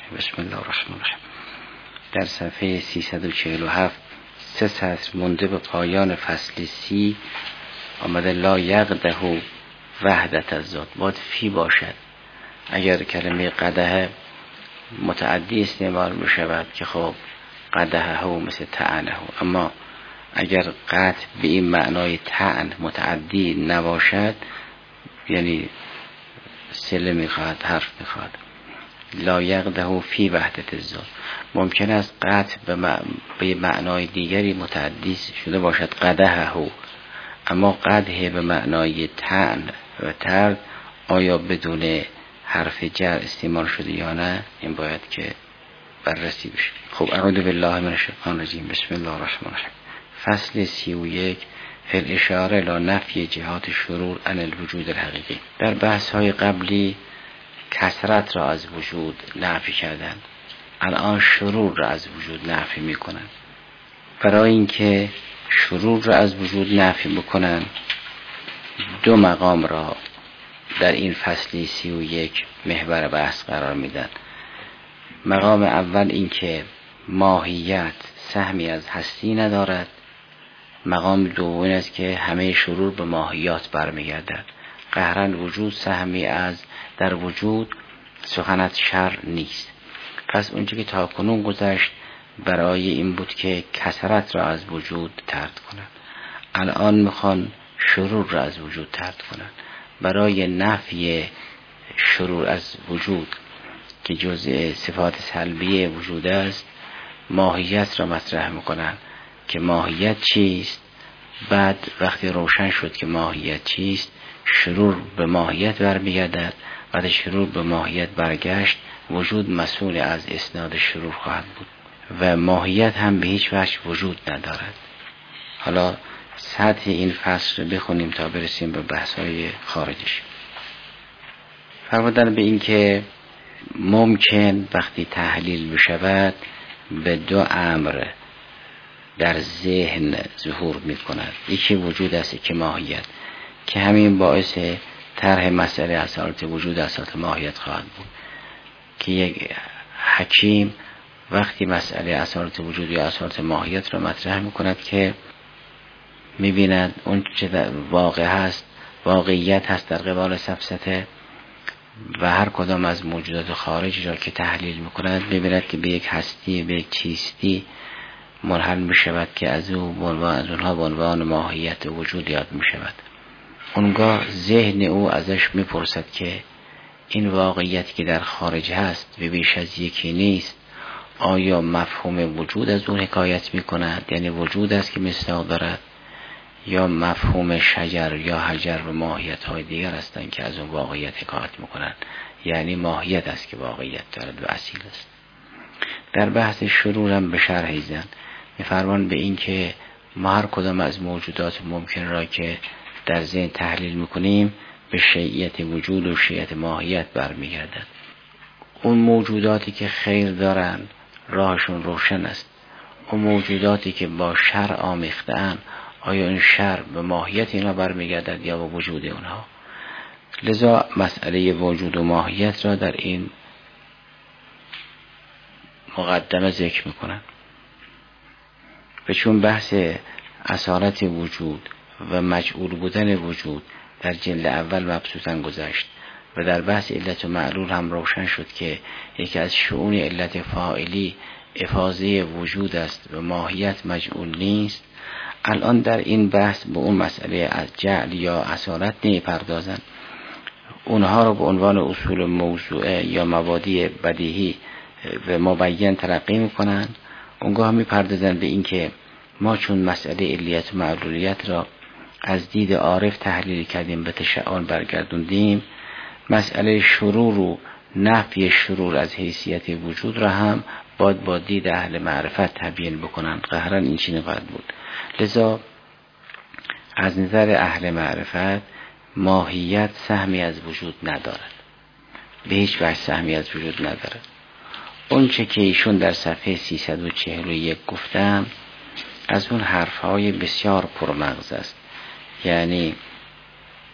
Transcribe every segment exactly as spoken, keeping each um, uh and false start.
بسم الله الرحمن الرحیم. در صفحه سیصد و چهل و هفت سه سطر مونده به پایان فصل سی آمده لا یقده وحدت الذات، باید فی باشد. اگر کلمه قدح متعدی استعمال بشود که خب قدحه و مثل طعنه، اما اگر قطع به این معنای طعن متعدی نباشد یعنی سله میخواد، حرف میخواد. لا یقده فی وحدت الذات، ممکن است قطع به معنای دیگری متعدی شده باشد قدحه، اما قدحه به معنای طعن و طرد آیا بدون حرف جر استعمال شده یا نه، این باید که بررسی بشه. خب اعوذ بالله من الشیطان الرجیم. بسم الله الرحمن الرحیم. فصل سی و یک فی الاشاره الی نفی جهات شرور عن الوجود الحقیقی. در بحث های قبلی کثرت را از وجود نفی کردند، الان شرور را از وجود نفی میکنند. برای اینکه شرور را از وجود نفی بکنند دو مقام را در این فصل سی و یک محور بحث قرار میدن. مقام اول این که ماهیت سهمی از هستی ندارد. مقام دوم است که همه شرور به ماهیات برمیگردد. قهرن وجود سهمی از در وجود سخنت شر نیست. پس اونچه که تا کنون گذشت برای این بود که کثرت را از وجود طرد کنند، الان میخوان شرور را از وجود طرد کنند. برای نفی شرور از وجود که جزء صفات سلبی وجود است ماهیت را مطرح میکنند که ماهیت چیست. بعد وقتی روشن شد که ماهیت چیست شرور به ماهیت برمیگردد. بعد شرور به ماهیت برگشت وجود مسئول از اسناد شرور خواهد بود و ماهیت هم به هیچ وجه وجود ندارد. حالا سطح این فصل رو بخونیم تا برسیم به بحث‌های خارجش. فرمودن به این که ممکن وقتی تحلیل بشود به دو امر در ذهن ظهور می کند. یکی وجود است که ماهیت، که همین باعث طرح مسئله اصالت وجود اصالت ماهیت خواهد بود که یک حکیم وقتی مسئله اصالت وجود یا اصالت ماهیت را مطرح می کند که می بیند اون چه واقع هست واقعیت هست در قبال سفسطه و هر کدام از موجودات خارج را که تحلیل می کند می بیند که به یک هستی به یک چیستی منحل می شود که از او از اونها به عنوان ماهیت وجود یاد می شود. اونگاه ذهن او ازش می پرسد که این واقعیت که در خارج هست و بیش از یکی نیست آیا مفهوم وجود از اون حکایت می کند، یعنی وجود است که مصداق دارد، یا مفهوم شجر یا حجر و ماهیت های دیگر هستند که از اون واقعیت حکایت می کنند، یعنی ماهیت است که واقعیت دارد و اصیل است. در بحث شرور هم به شرح زن می‌فرمان به این که ما هر کدام از موجودات ممکن را که در ذهن تحلیل میکنیم به شیعیت وجود و شیعیت ماهیت برمیگردد. اون موجوداتی که خیر دارند راهشون روشن است. اون موجوداتی که با شر آمیخته‌اند آیا این شر به ماهیت اینا برمیگردد یا به وجود اونها؟ لذا مسئله وجود و ماهیت را در این مقدمه ذکر میکنن. و چون بحث اصالت وجود و مجعول بودن وجود در جلد اول مبسوطاً گذشت و در بحث علت و معلول هم روشن شد که یکی از شؤون علت فاعلی افاضه وجود است و ماهیت مجعول نیست، الان در این بحث به اون مسئله از جعل یا اصالت نمی‌پردازند. اونها رو به عنوان اصول موضوعه یا مبادی بدیهی و مبین تلقی میکنن. اونگاه میپردازن به این که ما چون مسئله علیت و معلولیت را از دید عارف تحلیل کردیم به تشعر برگردوندیم، مسئله شرور و نفی شرور از حیثیت وجود را هم باید با دید اهل معرفت تبیین بکنن. قهرن این چی نقدر بود. لذا از نظر اهل معرفت ماهیت سهمی از وجود ندارد، به هیچ وجه سهمی از وجود ندارد. اون چه که ایشون در صفحه سیصد و چهل و یک گفتم از اون حرفهای بسیار پرمغز است. یعنی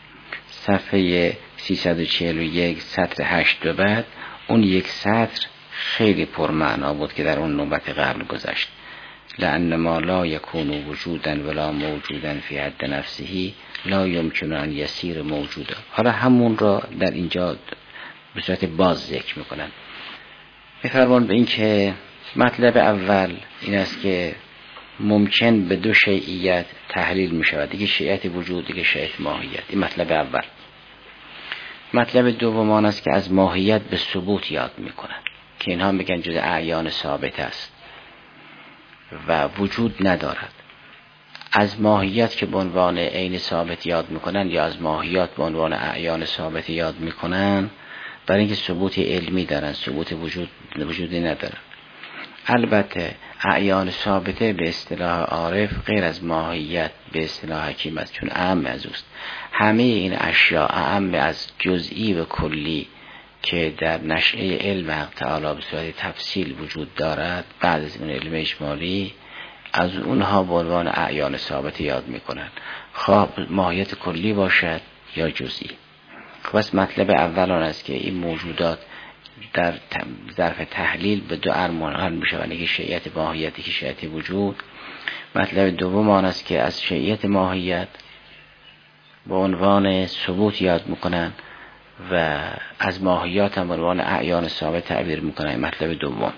صفحه سیصد و چهل و یک سطر هشت و بعد اون یک سطر خیلی پرمعنا بود که در اون نوبت قبل گذشت. لأن ما لا یکون وجودا ولا موجودا فی حد نفسه لا یمکن ان یسیر موجودا. حالا همون را در اینجا به صورت باز ذکر میکنن. میفرمان به این که مطلب اول این است که ممکن به دو شیعیت تحلیل میشود، دیگه شیعیت وجود، دیگه شیعیت ماهیت. این مطلب اول. مطلب دوم آن است که از ماهیت به ثبوت یاد میکنن که اینها میگن جز اعیان ثابت است و وجود ندارد. از ماهیت که به عنوان عین ثابت یاد میکنن یا از ماهیت به عنوان اعیان ثابت یاد میکنن، برای اینکه ثبوت علمی دارن، ثبوت وجود وجودی ندارن. البته اعیان ثابته به اصطلاح عارف غیر از ماهیت به اصطلاح حکیم است، چون اعم از اوست. همه این اشیاء اعم از جزئی و کلی که در نشأه علم حق تعالی به صورت تفصیل وجود دارد، بعد از این علم اجمالی از اونها به عنوان اعیان ثابت یاد میکنن، خواه ماهیت کلی باشد یا جزئی. خب بس مطلب اول آن است که این موجودات در ظرف تحلیل به دو ارمان حل میشوند، یکی شیعیت ماهیت، یکی شیعیت وجود. مطلب دوم آن است که از شیعیت ماهیت به عنوان ثبوت یاد میکنن و از ماهیات هم به عنوان اعیان ثابت تعبیر میکنن. مطلب دوم.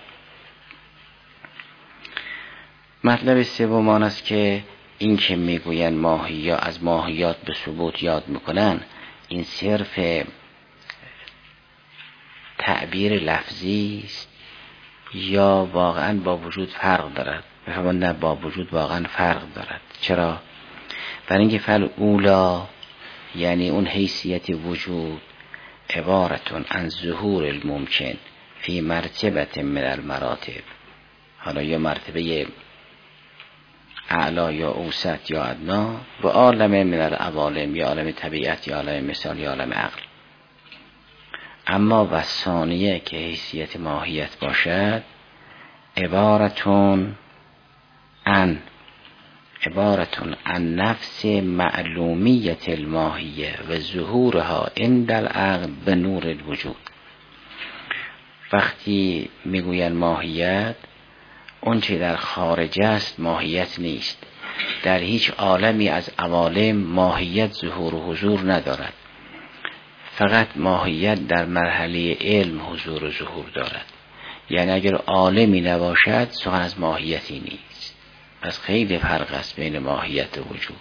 مطلب سوم آن است که این که میگوین ماهیات از ماهیات به ثبوت یاد میکنن، این صرف تعبیر لفظی است یا واقعا با وجود فرق دارد؟ بفرمان نه، با وجود واقعا فرق دارد. چرا؟ برای اینکه فل اولا یعنی اون حیثیت وجود عبارتون عن ظهور الممکن فی مرتبت من المراتب، حالا یا مرتبه اعلا یا اوسط یا ادنا، و عالم من العوالم یا عالم طبیعت یا عالم مثال یا عالم عقل. اما و ثانیه که حیثیت ماهیت باشد عبارتون عن عبارتون عن نفس معلومیت الماهیه و ظهورها عند العقل به نور الوجود. وقتی میگوین ماهیت، اون چه در خارج است ماهیت نیست. در هیچ عالمی از عوالم ماهیت ظهور و حضور ندارد، فقط ماهیت در مرحله علم حضور و ظهور دارد. یعنی اگر عالمی نباشد سخن از ماهیتی نیست. پس خیلی فرق است بین ماهیت و وجود.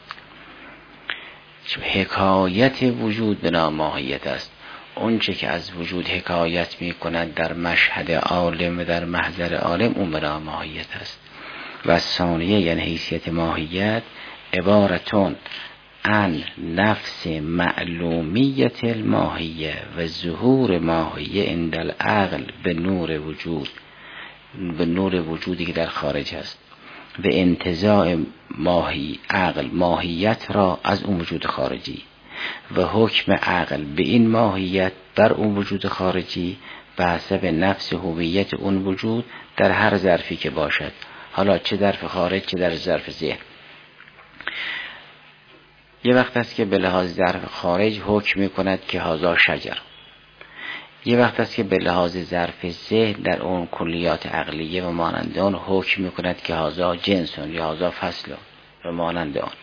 حکایت وجود به نام ماهیت است. اون چه که از وجود حکایت می کند در مشهد عالم و در محضر عالم، اون به نام ماهیت است. و ثانیه یعنی حیثیت ماهیت عبارتون عن نفس معلومیت الماهیه و ظهور ماهیه عند العقل به نور وجود، به نور وجودی که در خارج است، به انتزاع ماهی عقل ماهیت را از اون وجود خارجی و حکم عقل به این ماهیت بر اون وجود خارجی به حسب نفس هویت اون وجود در هر ظرفی که باشد، حالا چه ظرف خارج چه در ظرف ذهن. یه وقت است که به لحاظ ظرف خارج حکم می کند که هذا شجر، یه وقت است که به لحاظ ظرف ذهن در اون کلیات عقلیه و مانند آن حکم می کند که هذا جنسون یا هذا فصل و مانند آن.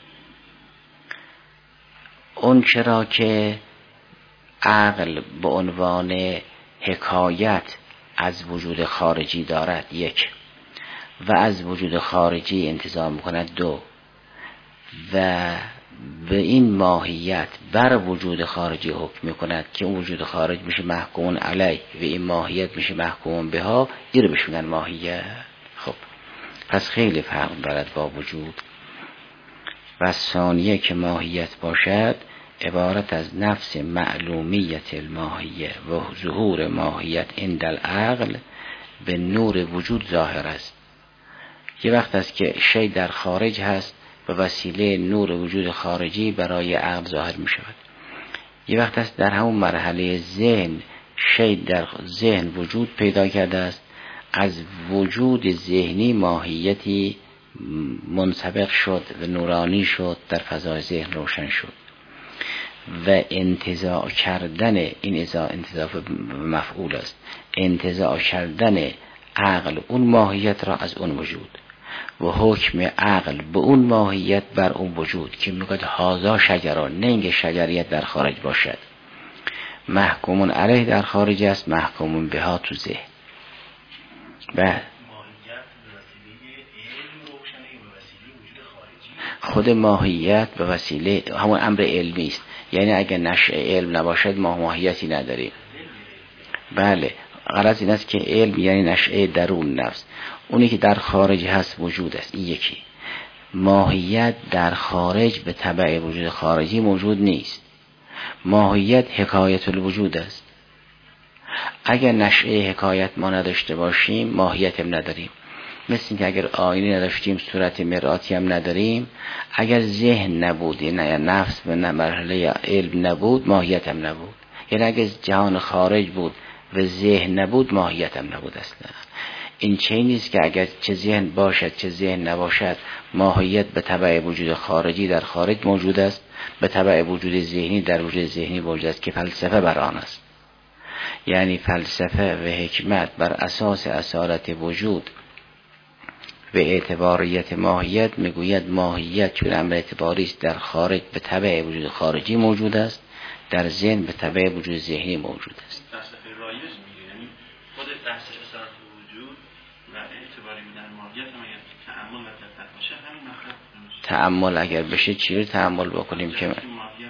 اون چرا که عقل به عنوان حکایت از وجود خارجی دارد یک، و از وجود خارجی انتظام میکند دو، و به این ماهیت بر وجود خارجی حکم میکند که اون وجود خارج میشه محکوم علیه و این ماهیت میشه محکوم بها، این رو بشونن ماهیت. خب پس خیلی فرق دارد با وجود. و ثانیه که ماهیت باشد عبارت از نفس معلومیت الماهیه و ظهور ماهیت عند العقل به نور وجود ظاهر است. یه وقت است که شی در خارج هست به وسیله نور وجود خارجی برای عقل ظاهر می شود. یه وقت است در همون مرحله ذهن شی در ذهن وجود پیدا کرده است، از وجود ذهنی ماهیتی منسبق شد و نورانی شد، در فضای ذهن روشن شد. و انتزاع کردن، این ازا انتزاع مفعول است، انتزاع کردن عقل اون ماهیت را از اون وجود و حکم عقل به اون ماهیت بر اون وجود که میگوید هازا شجران، نه اینکه شجریت در خارج باشد، محکومون علیه در خارج است، محکومون بها تو ذهن. و خود ماهیت به وسیله همون امر علمی است، یعنی اگر نشأه علم نباشد ما ماهیتی نداریم. بله، غرض این است که علم یعنی نشأه درون نفس، اونی که در خارج هست وجود است. این یکی. ماهیت در خارج به تبع وجود خارجی موجود نیست. ماهیت حکایت الوجود است. اگر نشأه حکایت ما نداشته باشیم ماهیت هم نداریم. مثل اینکه اگر آینه نداشتیم صورت مرآتی هم نداریم. اگر ذهن نبود، نه نفس به مرحله علم نبود، ماهیت هم نبود. یعنی اگر جهان خارج بود و ذهن نبود ماهیت هم نبود اصلا. این چه نیست که اگر چه ذهن باشد چه ذهن نباشد ماهیت به تبع وجود خارجی در خارج موجود است، به تبع وجود ذهنی در وجود ذهنی موجود است که فلسفه بر آن است. یعنی فلسفه و حکمت بر اساس اصالت وجود و اعتباریت ماهیت میگوید ماهیت چون امر اعتباری است در خارج به تبع وجود خارجی موجود است، در ذهن به تبع وجود ذهنی موجود است. فلسفه رایج میگه، یعنی خود بحث اصالت وجود و اعتباری بودن ماهیت هم اگر تأمل و تفکر باشه همین مطلب. تأمل اگر بشه چی رو تأمل بکنیم که ماهیت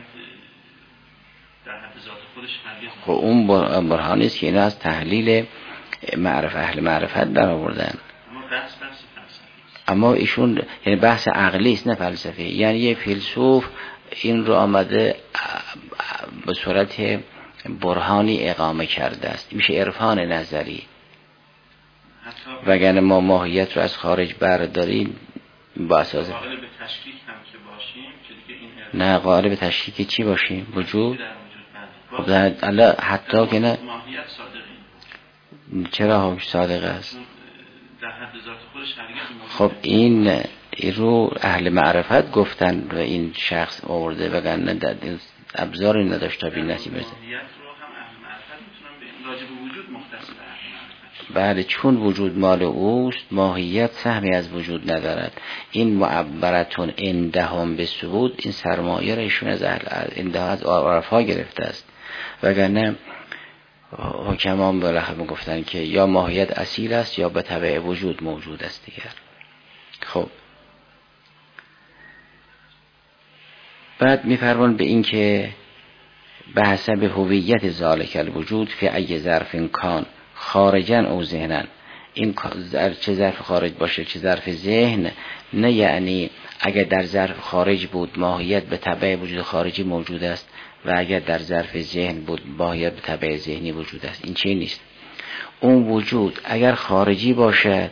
در حد ذات خودش هرگز خب اون برهانی است که اینا از تحلیل معرفت اهل معرفت در آوردن. اما بحث بحث فلسفی، اما ایشون یعنی بحث عقلی است نه فلسفی. یعنی یه فیلسوف این رو آمده به صورت برهانی اقامه کرده است، میشه عرفان نظری. وگرنه ما ماهیت رو از خارج برداریم با اساس قائل به تشکیک هم که باشیم که دیگه این نه قائل به تشکیک چی باشیم؟ وجود. خب در حتی که نه ماهیت صادقی. چرا هم صادق است؟ در حد ذات خودش هرگز. خب این رو اهل معرفت گفتن و این شخص آورده وگرنه در این ابزاری نداشت تا بین نسیم برسه. ماهیت رو هم اهل معرفت میتونن به راجع به وجود مختص به اهل معرفت. بله، چون وجود مال اوست ماهیت سهمی از وجود ندارد. این معبرتون اندهم به ثبوت، این سرمایه را ایشون از اهل اندها از عرفا گرفته است. وگرنه حکمان بالاخره میگفتن که یا ماهیت اصیل است یا به تبع وجود موجود است دیگر. خب بعد میفرمان به این که به حسب هویت ذالک الوجود فی ای ظرف کان خارجا او ذهنن، این چه ظرف خارج باشه چه ظرف ذهن، نه یعنی اگر در ظرف خارج بود ماهیت به تبع وجود خارجی موجود است و اگر در ظرف ذهن بود ماهیت به تبع ذهنی وجود است. این چه نیست. اون وجود اگر خارجی باشد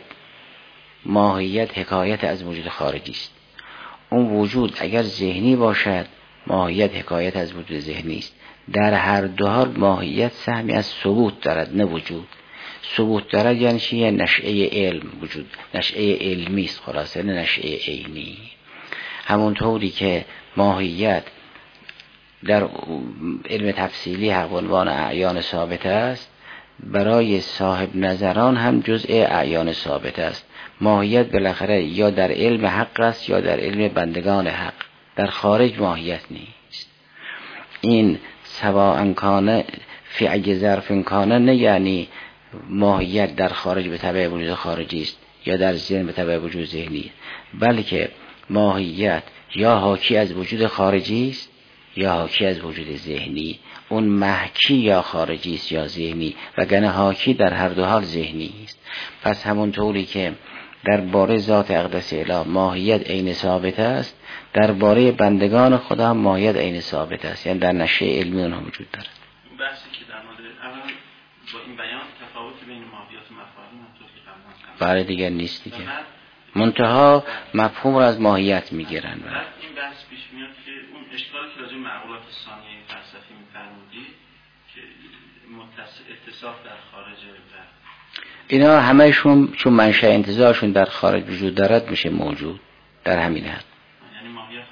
ماهیت حکایت از وجود خارجی است. اون وجود اگر ذهنی باشد ماهیت حکایت از وجود ذهنی است. در هر دو حال ماهیت سهمی از ثبوت دارد نه وجود. ثبوت دارد یعنی چیه؟ نشأه علم وجود، نشأه علمی است خلاصه، نه نشأه عینی. همونطوری که ماهیت در علم تفصیلی حق عنوان اعیان ثابت است، برای صاحب نظران هم جزء اعیان ثابت است. ماهیت بالاخره یا در علم حق است یا در علم بندگان حق، در خارج ماهیت نیست. این سواء کان فی ای ظرف کان، نه یعنی ماهیت در خارج به تبع وجود خارجی است یا در ذهن به تبع وجود ذهنی، بلکه ماهیت یا حاکی از وجود خارجی است یا حاکی از وجود ذهنی. اون محکی یا خارجی است یا ذهنی، وگرنه حاکی در هر دو حال ذهنی است. پس همون طوری که در باره ذات اقدس اله ماهیت عین ثابت است، در باره بندگان خدا هم ماهیت عین ثابت است، یعنی در نشأه علمی اونها وجود دارد. این بحثی که در مورد اولا با این بیان تفاوت بین ماهیت و مفاهیم همونطور که قبلا برای دیگر نیست دیگه. منتها مفهوم را از ماهیت میگیرن. بعد این بحث پیش میاد که اون اشکالی که راجع به معقولات ثانیه فلسفی می‌فرمودی که متصل اتصاف در خارج و اینا همه‌شون چون منشأ انتزاعشون در خارج وجود دارد میشه موجود در همین حد. یعنی ماهیت هم باز در خارج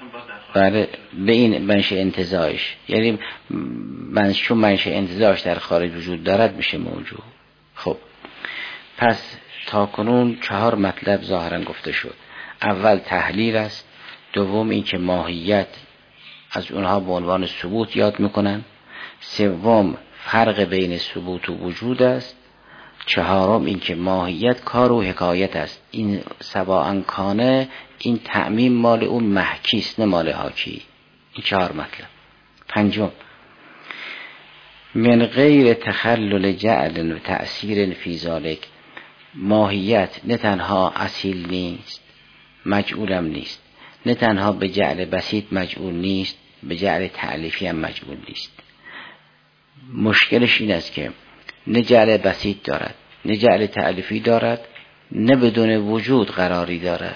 بله به این منشأ انتزاعش، یعنی من چون منشأ انتزاعش در خارج وجود دارد میشه موجود. خب پس تا کنون چهار مطلب ظاهرا گفته شد. اول تحلیل است، دوم این که ماهیت از اونها به عنوان ثبوت یاد میکنن، سوم فرق بین ثبوت و وجود است، چهارم این که ماهیت کار و حکایت است. این سواء کانه، این تعمیم مال اون محکیست نه مال حاکی. این چهار مطلب. پنجم من غیر تخلل جعل و تأثیر فی ذالک، ماهیت نه تنها اصیل نیست مجعولم نیست، نه تنها به جعل بسیط مجعول نیست، به جعل تألیفی هم مجعول نیست. مشکلش این است که نه جعل بسیط دارد، نه جعل تألیفی دارد، نه بدون وجود قراری دارد.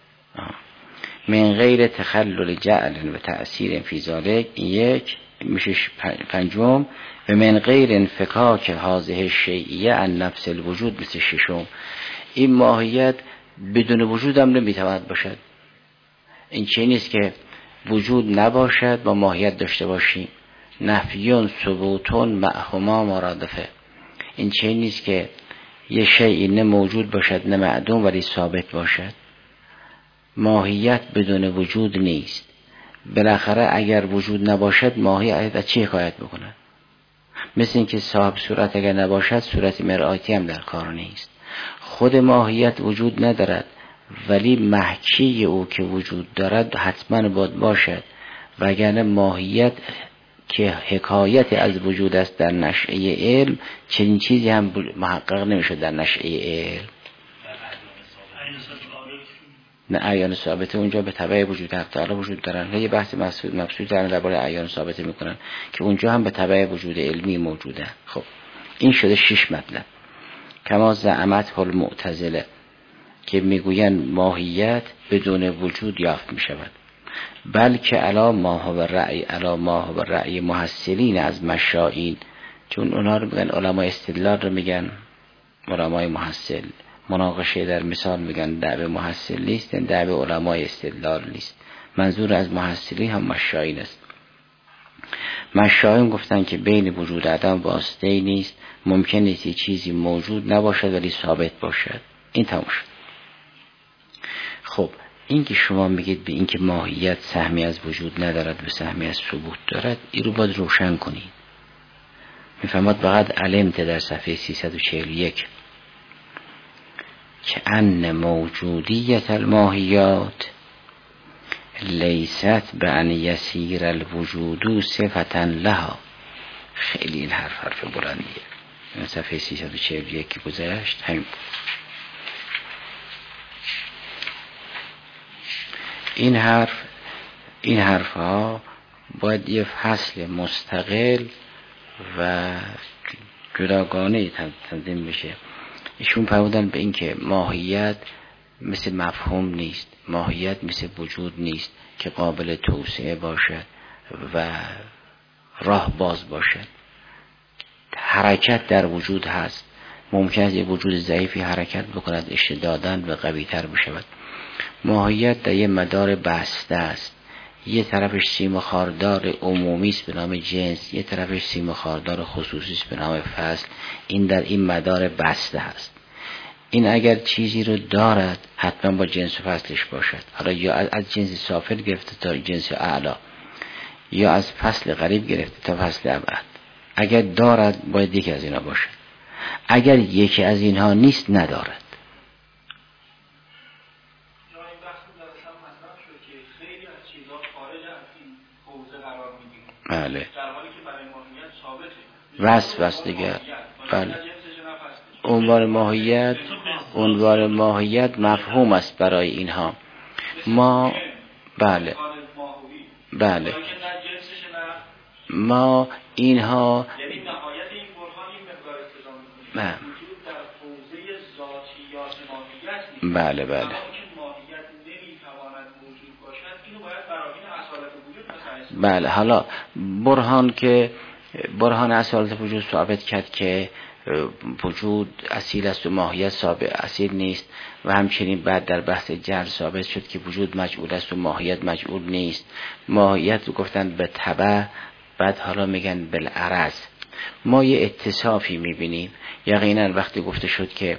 من غیر تخلل جعل و تأثیر فی ذالک، یک میشه پنجم. و من غیر انفکاک هذه الشیئیه عن نفس الوجود، مثل ششم. این ماهیت بدون وجود هم نمیتواند باشد. این چه نیست که وجود نباشد با ماهیت داشته باشیم. نفیون ثبوتون معهما مرادفه. این چه نیست که یه شیئی نه موجود باشد نه معدوم ولی ثابت باشد. ماهیت بدون وجود نیست. بالاخره اگر وجود نباشد ماهیت از چی حکایت بکنه؟ مثل این که صاحب صورت اگر نباشد صورت مرآتی هم در کار نیست. خود ماهیت وجود ندارد ولی محکی او که وجود دارد حتما باید باشد، وگرنه ماهیت که حکایت از وجود است در نشأه علم، چنین چیزی هم محقق نمیشه در نشأه علم. نه اعیان ثابته اونجا به تبع وجود حق تعالی وجود دارن. یه بحث مبسوط مبسوط دارن درباره اعیان ثابته میکنن که اونجا هم به تبع وجود علمی موجوده. خب این شده شش مطلب. کما زعمت المعتزله که میگوین ماهیت بدون وجود یافت میشود، بلکه علا ما هو رأی علا ما هو رأی محصلین از مشائین، چون اونها رو میگن علمای استدلال رو میگن علمای محصل. مناقشه در مثال میگن دعوه محصل نیست، دعوه علمای استدلال نیست. منظور از محصلین هم مشائین است. مشائین گفتن که بین وجود عدم واسطه نیست، ممکن نیست چیزی موجود نباشد ولی ثابت باشد. این تمام شد. خب این که شما میگید به این که ماهیت سهمی از وجود ندارد و سهمی از ثبوت دارد، این رو باید روشن کنید. میفهمد فقط علمت در صفحه سیصد و چهل و یک که ان موجودیت الماهیات لیست به ان یسیر الوجود صفتا لها. خیلی این حرف حرف بلندیه. این صفحه سیصد و چهل و یک گذشت همین. این حرف این حرف ها باید یه فصل مستقل و جداگانه تنظیم بشه. ایشون فرمودن به این که ماهیت مثل مفهوم نیست، ماهیت مثل وجود نیست که قابل توسعه باشد و راه باز باشد. حرکت در وجود هست، ممکن است یه وجود ضعیفی حرکت بکند اشتداداً و قوی تر بشود. ماهیت در یه مدار بسته است، یه طرفش سیم و خاردار عمومی است به نام جنس، یه طرفش سیم و خاردار خصوصی است به نام فصل. این در این مدار بسته هست. این اگر چیزی رو دارد حتما با جنس و فصلش باشد، حالا یا از جنس سافل گرفته تا جنس اعلا، یا از فصل قریب گرفته تا فصل ابعد. اگر دارد باید یکی از اینا باشد، اگر یکی از اینها نیست ندارد. بله. در حالی که برای ماهیت ثابته. وصف است دیگه. بله. عنوان ماهیت، عنوان ماهیت مفهوم است برای اینها. ما بله. بله. ما اینها یعنی نهایت این برهان این مقدار استدلال وجود در حوزه ذاتیات ماهیت نیست. بله بله. ماهیت نمیتواند موجود باشد، اینو باید براهین اصالت وجود مثلا. بله. حالا برهان که برهان اصالت وجود ثابت کرد که وجود اصیل است و ماهیت ثابت اصیل نیست، و همچنین بعد در بحث جعل ثابت شد که وجود مجعول است و ماهیت مجعول نیست. ماهیت رو گفتن به تبع، بعد حالا میگن بالعرض. ما یه اتصافی میبینیم یقینا وقتی گفته شد که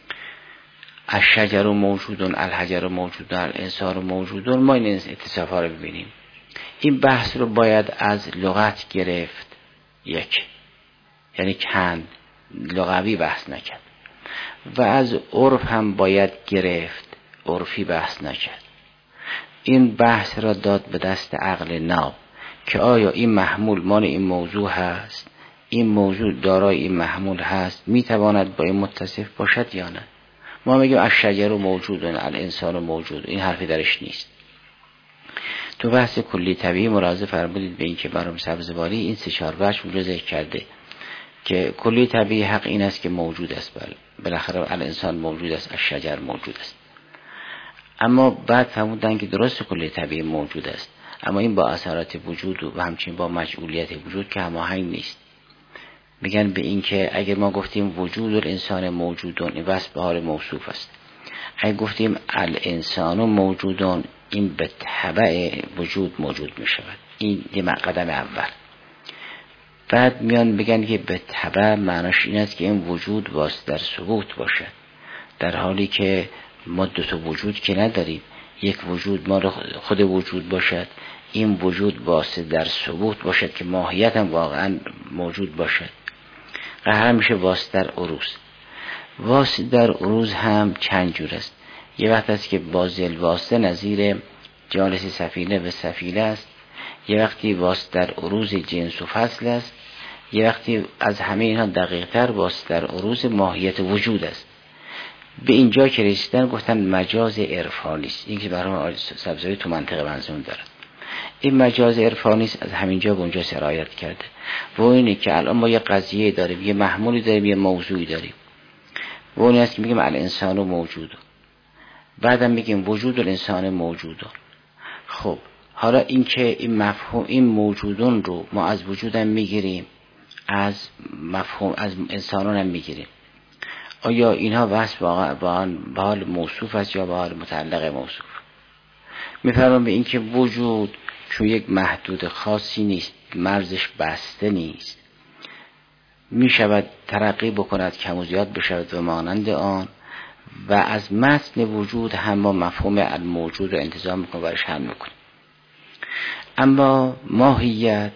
الشجر موجودون، الحجر موجودون، الانسان موجودون، ما این اتصاف ها رو ببینیم. این بحث رو باید از لغت گرفت، یک یعنی کند، لغوی بحث نکرد، و از عرف هم باید گرفت، عرفی بحث نکرد. این بحث را داد به دست عقل ناب که آیا این محمول مان این موضوع هست، این موضوع دارای این محمول هست، میتواند با این متصف باشد یا نه. ما میگیم الشجر موجودون، الانسان موجود، این حرفی درش نیست. تو بحث کلی طبیعی ملاحظه فرمودید به این که برام سبزواری این سه چهار بخش رو ذکر کرده که کلی طبیعی حق این است که موجود است، بله بالاخره الانسان موجود است، الشجر موجود است. اما بعد فرمودن که درست کلی طبیعی موجود است، اما این با اثرات وجود و همچنین با مجعولیت وجود که هماهنگ نیست. میگن به این که اگر ما گفتیم وجود الانسان موجودون، این وصف به حال موصوف است. اگر گفتیم الانسان موجودون، این به تبع وجود موجود می شود. این یه قدم اول. بعد میان بگن که به تبع معناش این است که این وجود واسه در ثبوت باشد، در حالی که ما دو تا وجود که نداریم. یک وجود ما خود وجود باشد، این وجود واسه در ثبوت باشد که ماهیت هم واقعا موجود باشد. قهر میشه واسه در عروض. واسه در عروض هم چند جور است. یه وقت است که بازل واسه نظیر جالس سفینه و سفیله است، یه وقتی واسه در عروض جنس و فصل است، یه وقتی از همه اینها دقیق تر واسه در عروض ماهیت وجود است. به اینجا که رسیدن گفتن مجاز عرفانی است. این که برای سبزواری تو منطقه منظوم داره. این مجاز عرفانی است، از همینجا به اونجا سرایت کرده. و اینه که الان ما یه قضیه داریم، یه محمولی داریم، یه موضوعی داریم. و اون است که میگیم الانسان موجود، بعدم میگیم وجود الانسان موجود. خب حالا این که این مفهوم این موجودون رو ما از وجودم میگیریم، از مفهوم از انسانان هم میگیریم. آیا اینها وصف واقعا به حال موصوف است یا به حال متعلق موصوف؟ میفرماییم به این که وجود چون یک محدود خاصی نیست، مرزش بسته نیست، میشود ترقی بکند، کم و زیاد بشود و مانند آن، و از متن وجود هم ما مفهوم الموجود رو انتزاع میکنه برش هم میکنه. اما ماهیت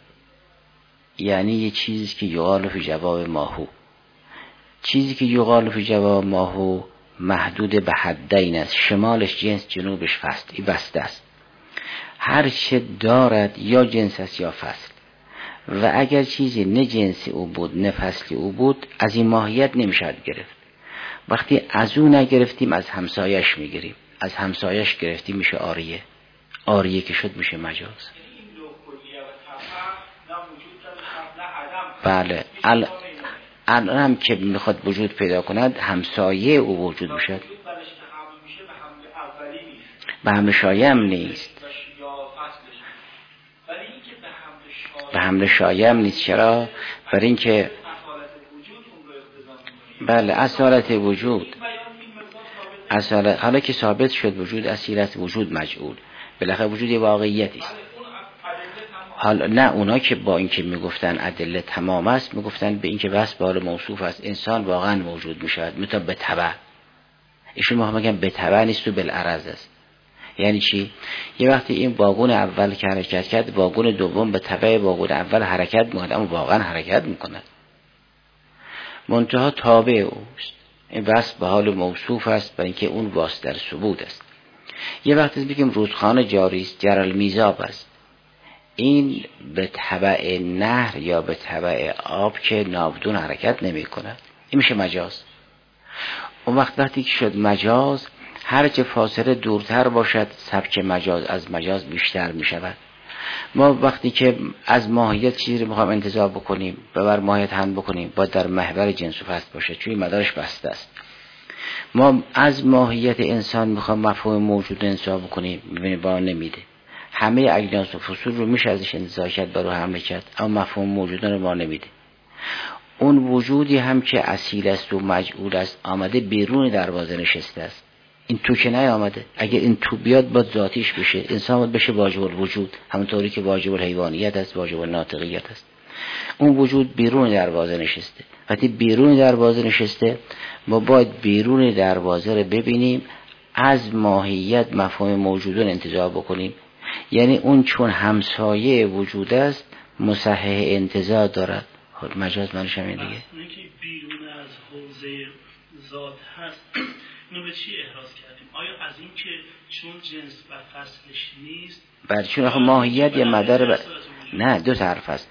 یعنی یه چیزی که یقال فی جواب ماهو، چیزی که یقال فی جواب ماهو محدود به حدین است، شمالش جنس، جنوبش فصل. این بسته است، هر چه دارد یا جنس است یا فصل. و اگر چیزی نه جنسی او بود نه فصلی او بود، از این ماهیت نمیشد گرفت. وقتی از او نگرفتیم از همسایش میگیریم، از همسایش گرفتیم میشه آریه، آریه که شد میشه مجاز. بله ال... الان هم که میخواد وجود پیدا کند همسایه او وجود میشد، به حمل شایع هم نیست، به حمل شایع هم نیست. چرا؟ برای اینکه بله اصالت وجود، اصالت حالا که ثابت شد وجود اصیلت وجود مجعول، بالاخره وجود یه واقعیتی است. حالا نه اونا که با اینکه میگفتن ادله تمام است، میگفتن به اینکه وصف به حال موصوف است، انسان واقعا موجود میشود متا به تبع. ایشون ما میگن به تبع نیست و بالعرض است. یعنی چی؟ یه وقتی این واگن اول که حرکت کرد، واگن دوم به تبع واگن اول حرکت میکنه، اما واقعا حرکت میکنه، منتها تابع اوست. این وصف به حال موصوف است برای اینکه اون واسط در ثبوت است. یه وقتی بگیم رودخانه جاری است، جرل میزاب است، این به تبع نهر یا به تبع آب که ناودون حرکت نمی کند، این میشه مجاز. اون وقت وقتی که شد مجاز، هر چه فاصله دورتر باشد سبک مجاز از مجاز بیشتر می شود. ما وقتی که از ماهیت چیزی میخوام انتزاع بکنیم و بر ماهیت هم بکنیم، باید در محور جنس و فصل باشه، چون مدارش بسته است. ما از ماهیت انسان میخوام مفهوم موجود انتزاع بکنیم، میبینیم با نمیده. همه اجناس و فصول رو میشه ازش انتزاع کرد، برای حمله کرد، اما مفهوم موجودان رو ما نمیده. اون وجودی هم که اصیل است و مجعول است آمده بیرون دروازه نشسته است. این تو که نیامده. اگر این تو بیاد باید ذاتیش بشه، انسان باید بشه واجب الوجود، همونطوری که واجب الحیوانیت است، واجب الناطقیت است. اون وجود بیرون دروازه نشسته. وقتی بیرون دروازه نشسته ما باید بیرون دروازه رو ببینیم، از ماهیت مفهوم موجودون انتزاع بکنیم. یعنی اون چون همسایه وجود است مصحح انتزاع دارد. مجاز منش همین دیگه. اونی که بیرون از حوزه ذات هست اینو به چی احراز کردیم؟ آیا از این که چون جنس و فصلش نیست؟ بله، چون آخه ماهیت یه مدار ب... نه دو طرف است.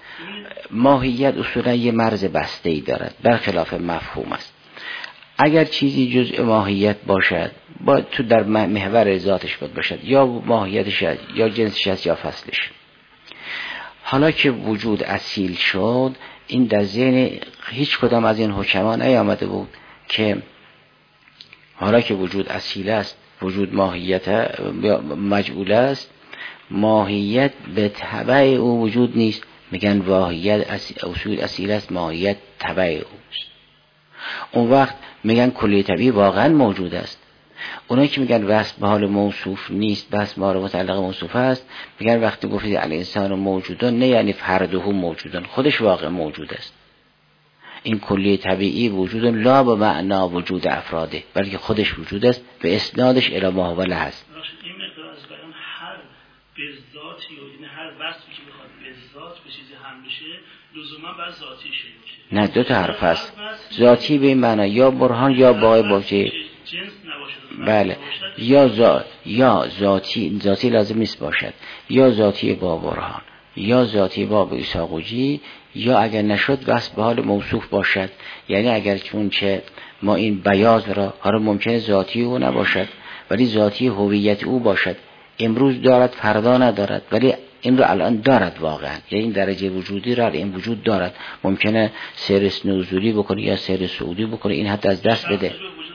ماهیت اصولا یه مرز بسته ای دارد، برخلاف مفهوم است. اگر چیزی جزء ماهیت باشد باید تو در محور ذاتش بود باشد، یا ماهیتش است یا جنسش است یا فصلش. حالا که وجود اصیل شد، این در ذهن هیچ کدام از این حکما نیامده بود که حالا که وجود اصیل است، وجود ماهیت مجعول است، ماهیت به تبع او وجود نیست. میگن واهیت اصول اصیل است، ماهیت تبع اوست. اون وقت میگن کلی طبیعی واقعا موجود است. اونایی که میگن وصف به حال موصوف نیست، بس ما رو متعلق موصوف است، میگن وقتی گفتید الانسان موجودان نه یعنی فرده موجودان، خودش واقع موجود است. این کلی طبیعی وجود لا به معنا وجود افراده، بلکه خودش وجود است، به اسنادش الی ما هو له است. این مقدار از بیان هر به ذاتی و این هر وصفی که بخواد به ذات به چیزی هم بشه لزوما باید ذاتی شه. نه دو تا حرف است. ذاتی به معنی یا برهان یا باقی باشه. جنس نباشه. بله. یا ذات یا ذاتی ذاتی لازم نیست باشد. یا ذاتی با برهان یا ذاتی با بیساقوجی، یا اگر نشد وصف به حال موصوف باشد. یعنی اگر چون چه ما این بیاض را حالا ممکنه ذاتی او نباشد ولی ذاتی هویت او باشد، امروز دارد فردا ندارد ولی این رو الان دارد واقعا، یعنی این درجه وجودی را این وجود دارد. ممکنه سیر نزولی بکنه یا سیر صعودی بکنه، این حتی از دست بده.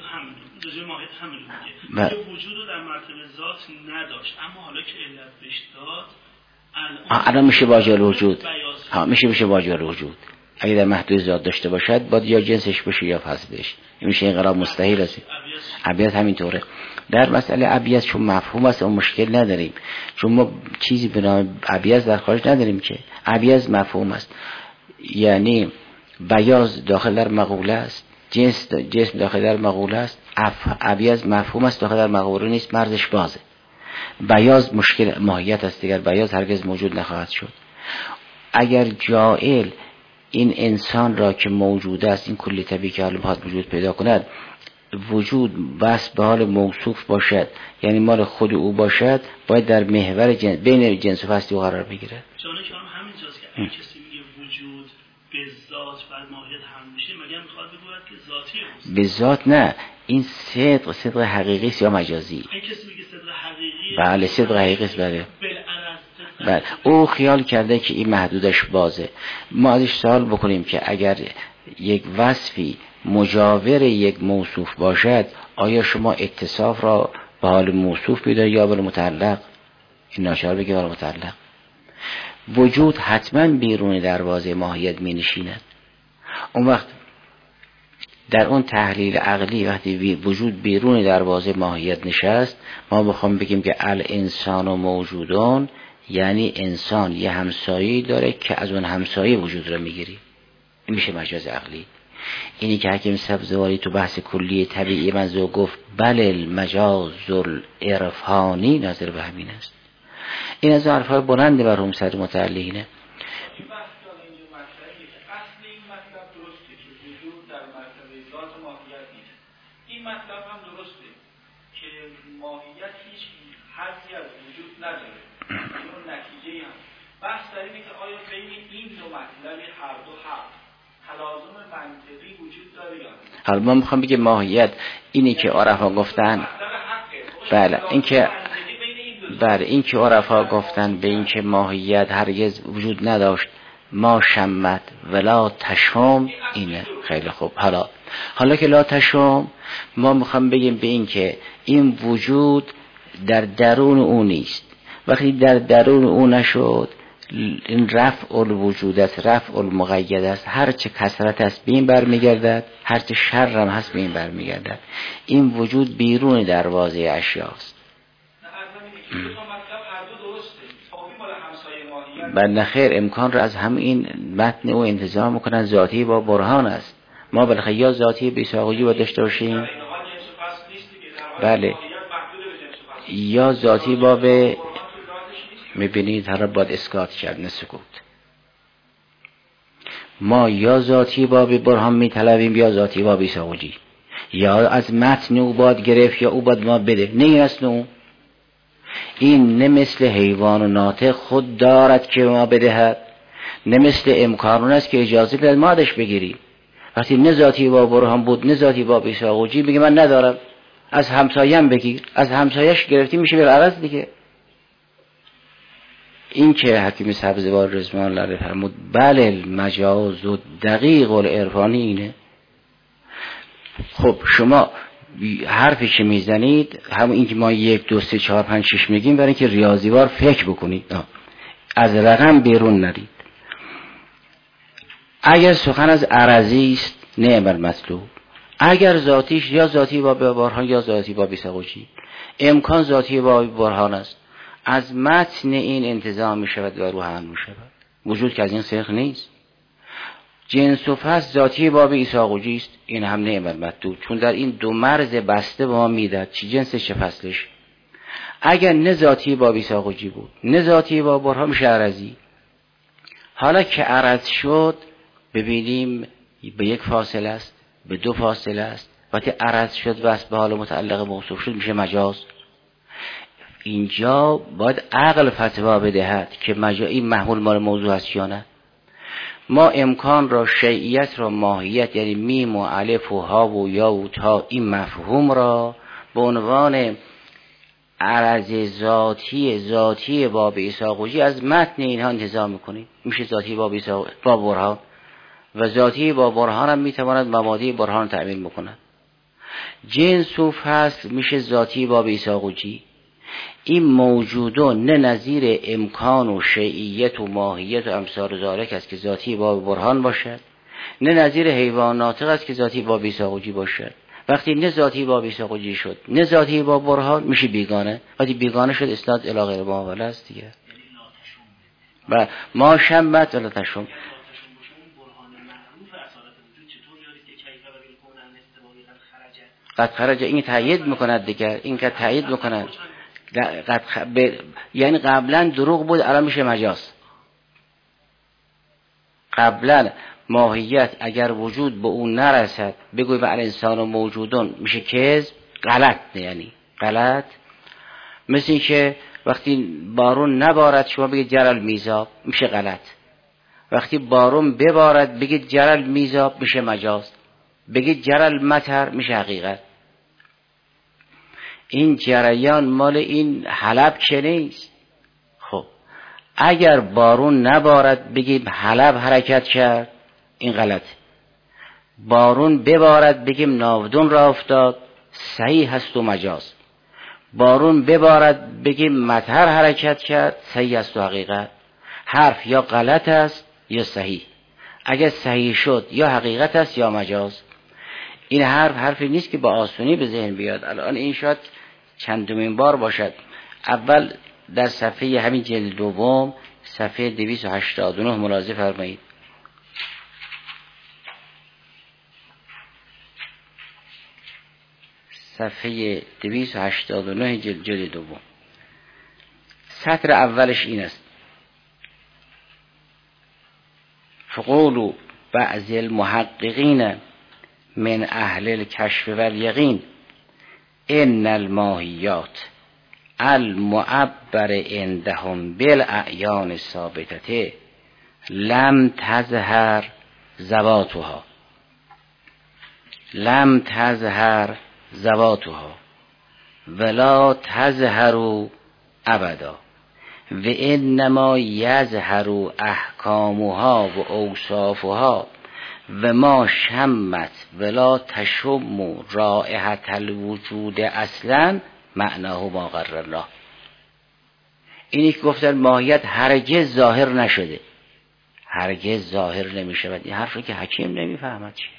و وجود رو در مرتبه ذات نداشت، اما حالا که علت بهش داد الان میشه واجب الوجود. ها میشه میشه واجب الوجود. اگه در محدود ذات داشته باشد باید یا جنسش بشه یا فصلش. این میشه انقلاب مستحیل است. ابیات همینطوره. در مسئله ابیات چون مفهوم است اون مشکل نداریم، چون ما چیزی به نام ابیات در خارج نداریم که ابیات مفهوم است. یعنی بیاض داخل در مقوله است، جنس جسم داخل در مقوله است، ابیض مفهوم است داخل در مقوله نیست، مرزش بازه. بیاض مشکل ماهیت است، دیگر بیاض هرگز موجود نخواهد شد. اگر جائل این انسان را که موجود است، این کلی طبیعی که حالا بخواد وجود پیدا کند، وجود بس به حال موصوف باشد، یعنی مال خود او باشد، باید در محور جنس بین جنس و فصل او قرار بگیرد. چون که هم همینجاست که اگه کسی میگه وجود به ذات و ماهیت هم میشه، مگر میخواد بگوید که ذاتی است؟ به ذات نه، این صدق صدق حقیقی است یا مجازی؟ این کسی میگه صدق حقیقی، بله صدق حقیقی است. بله بله او خیال کرده که این محدودش بازه. ما ازش سوال بکنیم که اگر یک وصفی مجاور یک موصوف باشد، آیا شما اتصاف را به حال موصوف بیدار یا به متعلق؟ این ناچار بگه به متعلق. وجود حتما بیرون دروازه ماهیت می نشیند. اون وقت در اون تحلیل عقلی وقتی وجود بیرون دروازه ماهیت نشست، ما بخوام بگیم که الانسان و موجودان، یعنی انسان یه همسایه‌ای داره که از اون همسایه وجود را میگیری. این میشه مجاز عقلی. اینی که حکیم سبزواری تو بحث کلی طبیعی منظور گفت بله المجاز العرفانی نظر به همین است. این از حرفای بلند برهم سر متعلقینه. این مطلب هم درسته که ماهیت هیچ حدی از وجود نداره، اون نتیجه هم بحث در اینه که آیا بین این دو مطلب هر دو حق تلازم منطقی وجود داره یا نه. حالا ما میخوام بگم ماهیت اینی که عرفا گفتن، بله این که بله این که عرفا گفتن به این که ماهیت هرگز وجود نداشت، ما شمت ولا تشم، اینه خیلی خوب. حالا حالا که لا تشم، ما میخوام بگیم به این که این وجود در درون او نیست. وقتی در درون او نشد، این رفع الوجود است، رفع المقید است. هر چه کثرت است به این برمیگردد، هر چه شر هم هست به این برمیگردد. این وجود بیرون دروازه اشیاست. بله خیر، امکان را از همین متن او انتزاع میکنن. ذاتی با برهان است. ما بالاخره یا ذاتی به ساقوجی با داشته باشیم، بله، یا ذاتی با به میبینید هر باید اسکات کرد، نه سکوت. ما یا ذاتی با به برهان میطلبیم یا ذاتی با به ساقوجی، یا از متن او باید گرفت یا او باید ما بده. نه اصل او این نه مثل حیوان و ناطق خود دارد که ما بدهد، نه مثل امکانون است که اجازه بدهد ما ازش بگیریم. وقتی نه ذاتی با برهان بود نه ذاتی با به ساقوجی، بگه من ندارم، از همسایم بگیر، از همسایش گرفتی میشه بالعرض دیگه. این که حکیم سبزوار رضوان الله علیه فرمود بله المجاز و دقیق العرفانی اینه. خب شما حرفی که میزنید همون این که ما یک دو سه چهار پنج شش میگیم برای اینکه ریاضیوار فکر بکنید، آه. از رقم بیرون نرید. اگر سخن از عرضی است نعم المطلوب، اگر ذاتیش یا ذاتی با برهان یا ذاتی با بیساقوچی، امکان ذاتی با برهان است، از متن این انتظام می شود و رو هم می شود. وجود که از این سرخ نیست. جنس و فصل ذاتی باب ایساقوجی است، این هم نعم المطلوب، چون در این دو مرز بسته با ما میداد چی جنسش چه فصلش. اگر نه ذاتی باب ایساقوجی بود نه ذاتی باب برهان میشه عرضی. حالا که عرض شد ببینیم به یک فاصله است، به دو فاصله است. وقتی عرض شد و به حال متعلق موصوف شد میشه مجاز. اینجا باید عقل فتوا بدهد که مجازی محمول مال موضوع است یا نه. ما امکان را، شیعیت را، ماهیت یعنی میم و الف و ها و یا و تا، این مفهوم را به عنوان عرض ذاتی ذاتی باب ایساقوجی از متن اینها انتزاع میکنیم، میشه ذاتی باب ایساقوجی با برهان، و ذاتی با برهان هم میتواند مبادی برهان تعمیل بکند. جنس و فصل میشه ذاتی باب ایساقوجی. این موجودون نه نظیر امکان و شیعیت و ماهیت و امثال ذالک است که ذاتی باب برهان باشد، نه نظیر حیوان ناطق است که ذاتی باب ایساقوجی باشد. وقتی نه ذاتی باب ایساقوجی شد نه ذاتی باب برهان میشه بیگانه. وقتی بیگانه شد اسناد الی غیر معاوله است دیگه. و ما شمت ولا تشم قد خرج، این تایید میکند دیگه، این که تایید میکند قد خ... ب... یعنی قبلا دروغ بود الان میشه مجاز. قبلا ماهیت اگر وجود به اون نرسد بگوی به انسان و موجودون میشه کذب، غلط نه، یعنی غلط. مثل این که وقتی بارون نبارد شما بگید جرل میزاب میشه غلط. وقتی بارون ببارد بگید جرل میزاب میشه مجاز. بگید جرل مطر میشه حقیقت. این جریان مال این حلب که نیست. خب اگر بارون نبارد بگیم حلب حرکت کرد، این غلط. بارون ببارد بگیم ناودون را افتاد، صحیح هست و مجاز. بارون ببارد بگیم مطر حرکت کرد، صحیح هست و حقیقت. حرف یا غلط است یا صحیح. اگر صحیح شد یا حقیقت است یا مجاز. این حرف حرفی نیست که با آسونی به ذهن بیاد. الان این شاید چندمین بار باشد. اول در صفحه همین جلد دوم صفحه دویست و هشتاد و نه ملاحظه فرمایید. صفحه دویست و هشتاد و نه جلد, جلد دوم سطر اولش این است: فقول بعض المحققین من اهل الکشف و الیقین ان الماهیات المعبر عندهم بالاعیان الثابته لم تظهر ذواتها لم تظهر ذواتها ولا تظهر ابدا و انما یظهر احکامها و اوصافها و ما شمت ولا تشم رائحة الوجود اصلا معناه ما قرر الله. اینی که گفتن ماهیت هرگز ظاهر نشده، هرگز ظاهر نمی شود، این حرف رو که حکیم نمی فهمد چیه.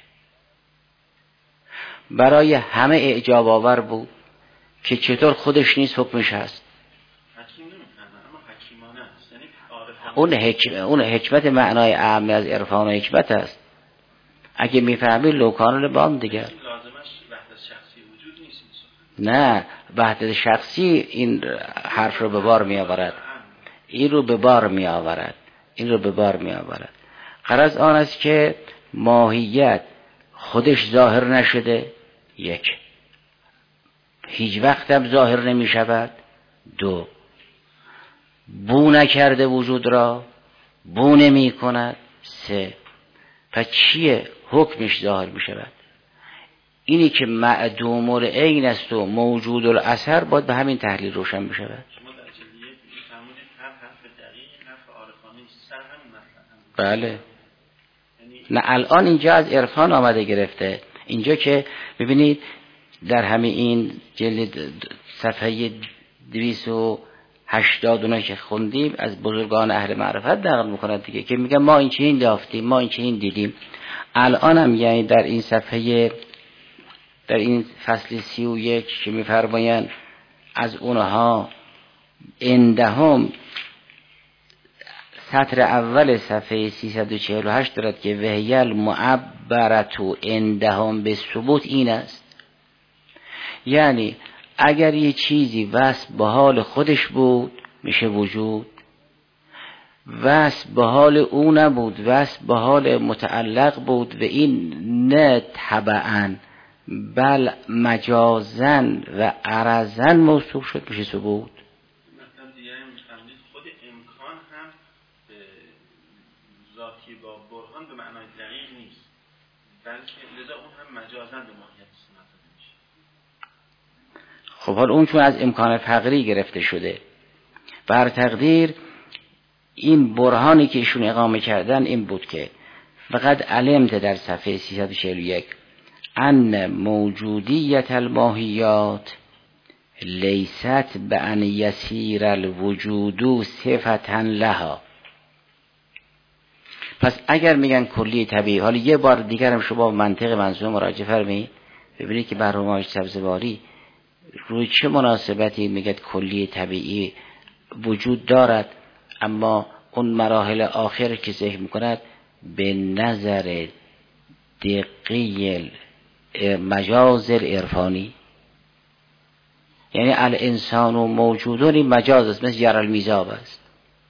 برای همه اعجاب آور بود که چطور خودش نیست حکمش هست. حکیم نمی فهمد اما حکیمانه است، یعنی عارفانه. اون حکم اون حکمت معنای اعم از عرفان و حکمت است. اگه میفهمی لوکان لبام دیگه لازمش وحدت شخصی وجود نیست. نه، وحدت شخصی این حرف رو به بار می آورد، این رو به بار می آورد، این رو به بار می آورد. غرض آن است که ماهیت خودش ظاهر نشده، یک، هیچ وقت هم ظاهر نمی شود، دو، بو نکرده وجود را، بو نمی کند، سه. پس چیه حکمش ظاهر می شود؟ اینی که معدوم العین است و موجود الاثر باید به همین تحلیل روشن می شود. شما در جلیه فرمودید هر حرف دقیق حرف عارفانه است، سر همین مطلب. بله. نه الان اینجا از عرفان آمده گرفته. اینجا که ببینید در همین این جلد صفحه دویست و هشتاد و نه که خوندیم از بزرگان اهل معرفت نقل میکنند دیگه، که میگن ما این چنین یافتیم، ما این چنین دیدیم. الان هم یعنی در این صفحه در این فصل سی و یک که میفرمایند از اونها اندهم سطر اول صفحه سیصد و چهل و هشت دارد که وهیل معبرتو اندهم به ثبوت این است. یعنی اگر یه چیزی وصف به حال خودش بود میشه وجود، وصف به حال او نبود، وصف به حال متعلق بود و این نه طبعاً بل مجازن و عرضن موصوف شد میشه ثبوت. مثلا دیگه میفهمید خود امکان هم به ذاتی با برهان به معنای دقیق نیست، بلکه لذا اون هم مجازن به ماهیت استناد میشه. خب حال اون چون از امکان فقری گرفته شده، بر تقدیر این برهانی که ایشون اقامه کردن این بود که فقط علمت در صفحه سیصد و چهل و یک ان موجودیت الماهیات لیست به ان یسیر الوجود صفتا لها. پس اگر میگن کلی طبیعی، حالا یه بار دیگر هم شما منطق منظور مراجعه فرمایید ببینید که برنامه‌اش سبزواری روی چه مناسبتی میگه کلی طبیعی وجود دارد، اما اون مراحل آخر که ذکر میکند به نظر دقیق مجاز العرفانی، یعنی الانسان و موجودون مجاز است، مثل جرى المیزاب است.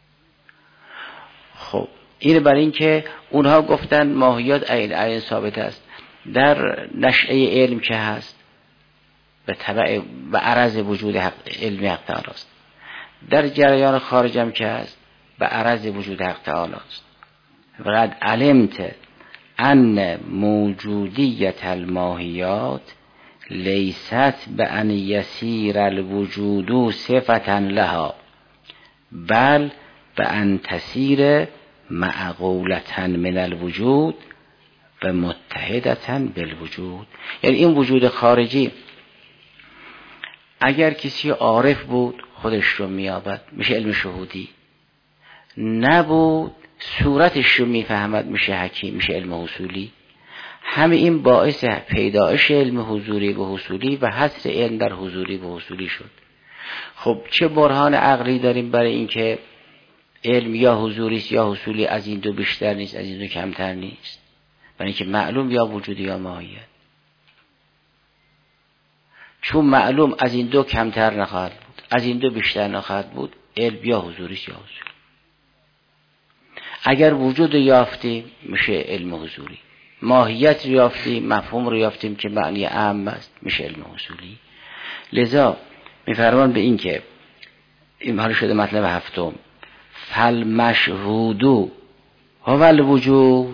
خب این برای این که اونها گفتن ماهیات عین عین ثابت است در نشأه علم که هست به تبع و عرض وجود حق علمی حق تعالی است، در جریان خارجم که هست به عرض وجود حق تعالی است. وقد علمت ان موجودیت الماهیات لیست به ان یسیر الوجود صفتا لها بل به ان تسیر معقولتا من الوجود و متحدتا بالوجود. یعنی این وجود خارجی اگر کسی عارف بود خودش رو میابد میشه علم شهودی، نبود صورتش رو میفهمد میشه حکیم، میشه علم حصولی. همه این باعث پیدایش علم حضوری و حصولی و حصر علم در حضوری و حصولی شد. خب چه برهان عقلی داریم برای اینکه علم یا حضوری است یا حصولی، از این دو بیشتر نیست از این دو کمتر نیست، برای اینکه معلوم یا وجودی یا ماهیت. چون معلوم از این دو کمتر نخواهد بود، از این دو بیشتر نخواهد بود، علم یا حضوری است یا حصولی. اگر وجود رو یافتیم میشه علم حضوری، ماهیت رو یافتیم، مفهوم رو یافتیم که معنی عام است، میشه علم حصولی. لذا میفرمان به این که این حال شده مطلب هفتم فالمشهود هو الوجود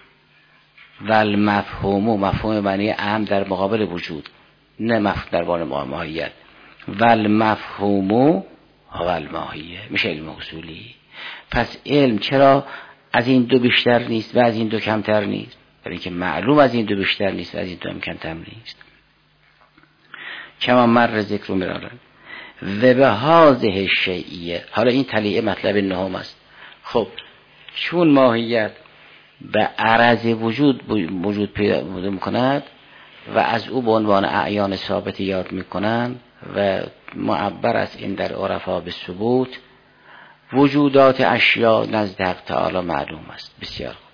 والمفهوم، مفهوم معنی عام در مقابل وجود، نه مفهوم در مقابل ماهیت. والمفهوم هو الماهیه، میشه علم حصولی. پس علم چرا از این دو بیشتر نیست و از این دو کمتر نیست؟ برای اینکه معلوم از این دو بیشتر نیست و از این دو کمتر نیست. کما مر ذکر مرارا و به هذه شیئیه. حالا این تلیعه مطلب نهم است. خب چون ماهیت به عرض وجود وجود پیدا میکند و از او به عنوان اعیان ثابت یاد میکنند و معبر است این در عرفا به ثبوت، وجودات اشیا نزد حق تعالی معلوم است. بسیار خوب.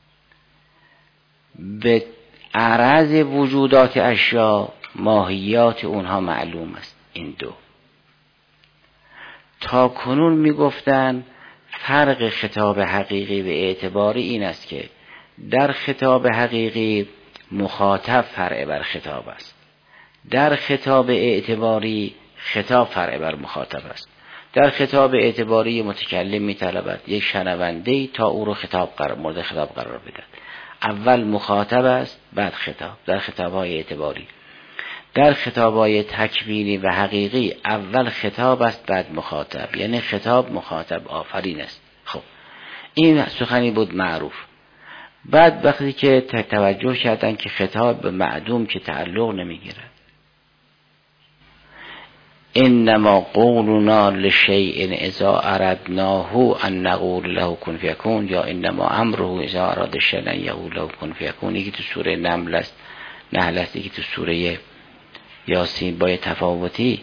به عرض وجودات اشیا ماهیات اونها معلوم است. این دو تا کنون میگفتن فرق خطاب حقیقی و اعتباری این است که در خطاب حقیقی مخاطب فرع بر خطاب است، در خطاب اعتباری خطاب فرع بر مخاطب است. در خطاب اعتباری متکلم می‌طلبد یک شنونده تا او رو خطاب قرار مورد خطاب قرار بدهد. اول مخاطب است بعد خطاب. در خطاب‌های اعتباری، در خطاب‌های تکوینی و حقیقی اول خطاب است بعد مخاطب، یعنی خطاب مخاطب آفرین است. خب این سخنی بود معروف. بعد وقتی که توجه کردن که خطاب به معدوم که تعلق نمیگیرد، انما قولنا لشیء اذا اردناه ان نقول له کن فیکون، یا انما امره اذا اراد شیئا ان یقول له کن فیکون. یکی تو سوره نمل است، نحل است، یکی تو سوره یاسین. با تفاوتی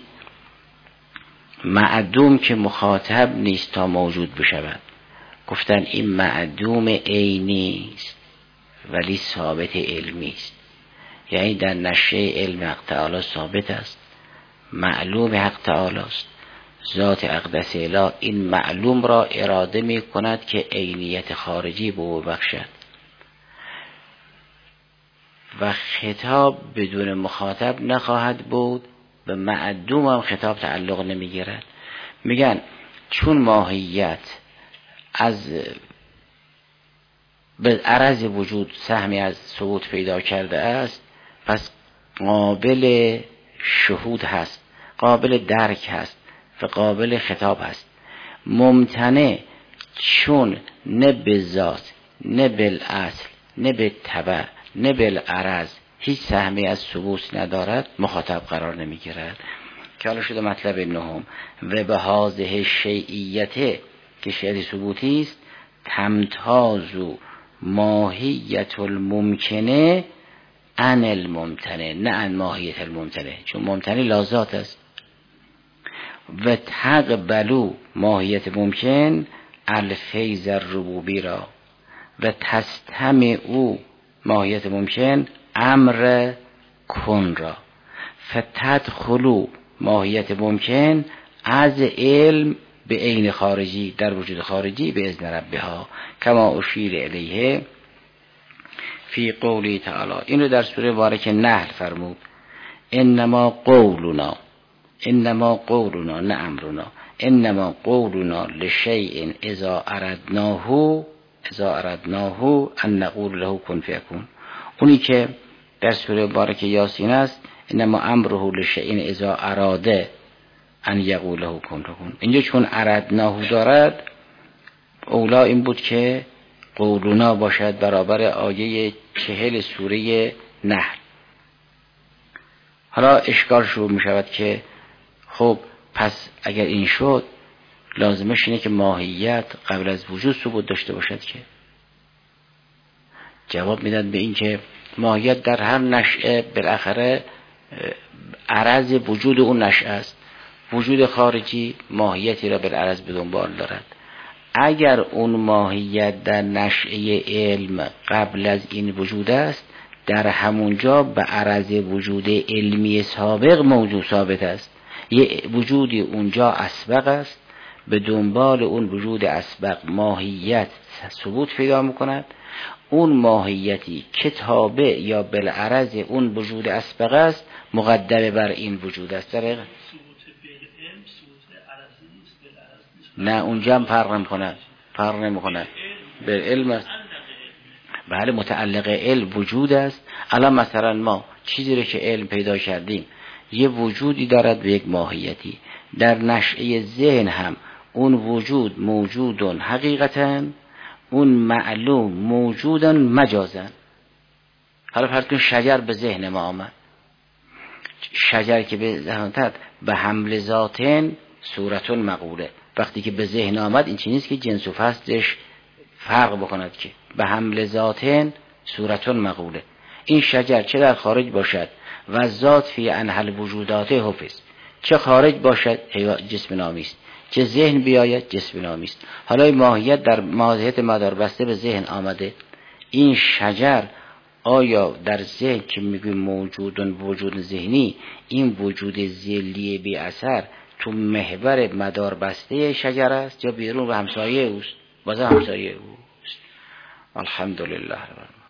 معدوم که مخاطب نیست تا موجود بشود، گفتن این معدوم عینی است ولی ثابت علمی است، یعنی در نشه علم حق تعالی ثابت است، معلوم حق تعالی است. ذات اقدس اله این معلوم را اراده می کند که عینیت خارجی به او بخشد و خطاب بدون مخاطب نخواهد بود. به معدوم هم خطاب تعلق نمی گیرد. میگن چون ماهیت از به عرض وجود سهمی از ثبوت پیدا کرده است، پس قابل شهود هست، قابل درک هست و قابل خطاب هست. ممتنع چون نه به ذات نه بالاصل نه به تبع نه بالعرض هیچ سهمی از ثبوت ندارد، مخاطب قرار نمی گیرد. که حالا شده مطلب نهم. و به هذه شیئیت که شیء ثبوتی است، تمتازو ماهیت الممکنه عن الممتنه، نه عن ماهیت الممتنه، چون ممتنه لازات است. و تقبلو ماهیت ممکن الفیض الربوبی را و تستمعو ماهیت ممکن امر کن را. فتدخلو ماهیت ممکن از علم به عین خارجی در وجود خارجی به اذن ربها، کما اشیر الیه فی قولی تعالی. این رو در سوره بارک نحل فرمود. انما قولنا، انما قولنا نه امرنا، انما قولنا لشیء اذا اردناه اذا اردناه ان نقول له کن فیکون. اونی که در سوره بارک یاسین است، انما امره لشیء اذا اراده ان یقول له کن فیکون. اینجا چون اردناه دارد، اولا این بود که قولنا باشد برابر آیه چهل سوره نحل. حالا اشکال شروع می شود که خب پس اگر این شد لازمش اینه که ماهیت قبل از وجود ثبوت داشته باشد. که جواب میدن به این که ماهیت در هر نشأه بالاخره عرض وجود اون نشأه است. وجود خارجی ماهیتی را بالعرض به دنبال دارد. اگر اون ماهیت در نشأه علم قبل از این وجود است، در همونجا به عرض وجود علمی سابق موجود ثابت است. یه وجودی اونجا اسبق است، به دنبال اون وجود اسبق ماهیت ثبوت پیدا میکند. اون ماهیتی که تابع یا بالعرض اون وجود اسبق است مقدم بر این وجود است. در نه اونجا هم فرق نمیکنه، فرق نمیکنه به علم است. بله متعلق علم وجود است. الان مثلا ما چیزی رو که علم پیدا کردیم یه وجودی دارد و یک ماهیتی. در نشأه ذهن هم اون وجود موجودن حقیقتا، اون معلوم موجودن مجازن. حالا فرض کن شجر به ذهن ما آمد، شجر که به ذهن به حمل ذاتن صورتون مقوله، وقتی که به ذهن آمد این چیزی نیست که جنس و فصلش فرق بکند، که به حمل ذاتن صورتون مقوله. این شجر چه در خارج باشد و ذات فی انحل وجودات حفظ، چه خارج باشد جسم نامی است، چه ذهن بیاید جسم نامی است. حالا ماهیت در ماهیت مدار بسته به ذهن آمده. این شجر آیا در ذهن که میگویم موجودن وجود ذهنی، این وجود ذلی بی اثر تو محور مدار بسته شجر است یا بیرون و همسایه اوست؟ بازم همسایه اوست. الحمدلله.